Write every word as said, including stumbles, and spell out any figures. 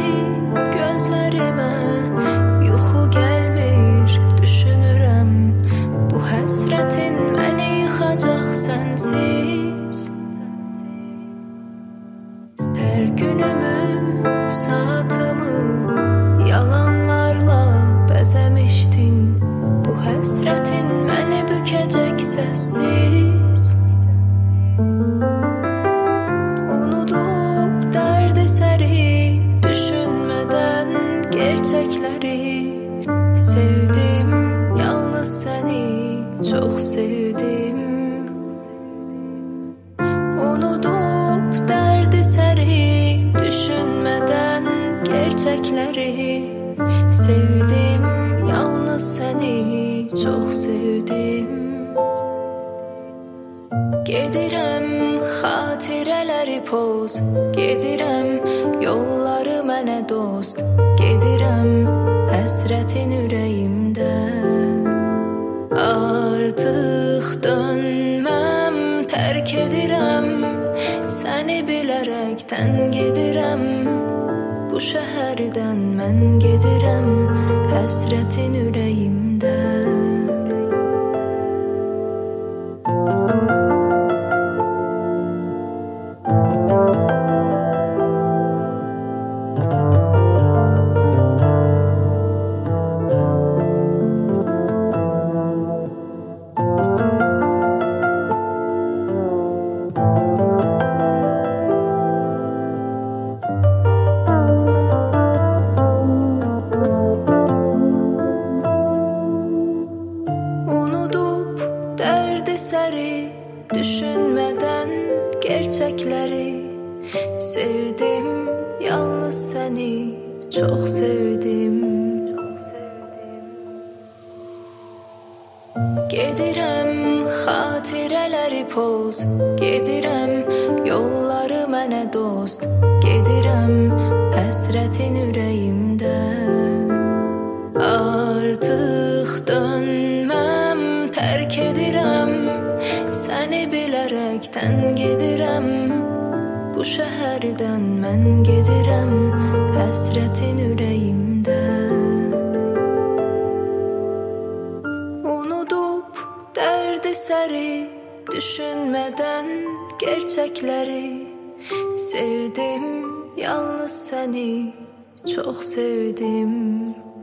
gözlərimə yuxu gəlmir, düşünürəm bu həsrətin məni yıxacaq sənsiz. Hər günümü, saatımı yalanlarla bəzəmişdin, bu həsrətin məni bükəcək səssiz. Unudub dərdi səri, düşünmədən gerçəkləri, sevdim yalnız səni, çox sevdim. Unudub dərdi səri, düşünmədən gerçəkləri, sevdim yalnız səni, çox sevdim. Gedirəm xatirələri poz, gedirəm yolları mənə dost, gedirəm həsrətin ürəyimdə. Artıq dönməm, tərk edirəm, səni bilərəkdən gedirəm, bu şəhərdən mən gedirəm həsrətin ürəyimdə. Səri, düşünmədən gerçəkləri, sevdim yalnız səni, çox sevdim. Gedirəm xatirələri poz, gedirəm yolları mənə dost, gedirəm həsrətin ürəyimdə. Artıq dönməm, tərk edirəm, səni bilərəkdən gedirəm, bu şəhərdən mən gedirəm həsrətin ürəyimdə. Unudub dərdi səri, düşünmədən gerçəkləri, sevdim yalnız səni, çox sevdim.